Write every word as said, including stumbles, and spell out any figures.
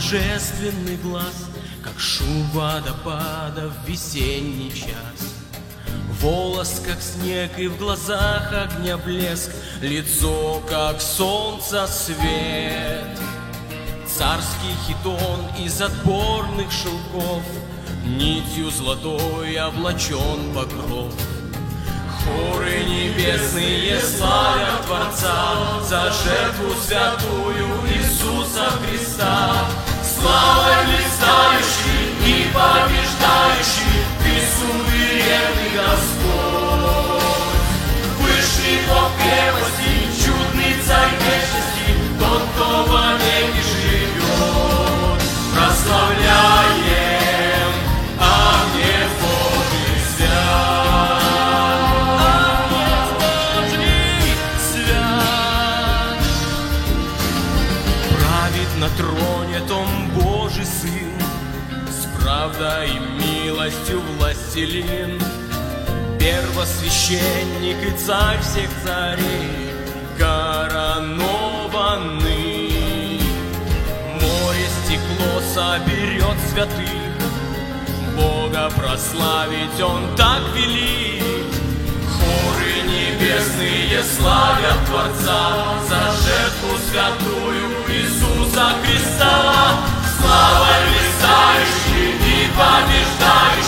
божественный глаз, как шум водопада в весенний час. Волос, как снег, и в глазах огня блеск, лицо, как солнца свет. Царский хитон из отборных шелков, нитью золотой облачен покров. Хоры небесные славят Творца за жертву святую Иисуса Христа. Славой блистающий и побеждающий Ты суверенный Господь. Высший Бог крепости, чудный Царь вечности, Тот, кто вовеки живет. Прославляем Агнец Божий свят. Агнец Божий свят. Правит на троне том Божий Сын, с правдой и милостью властелин, первосвященник и царь всех царей, коронованный. Море стекло соберет святых, Бога прославить Он так велик. Хоры небесные славят Творца за жертву святую Иисуса Христа. Славой блистающий и побеждающий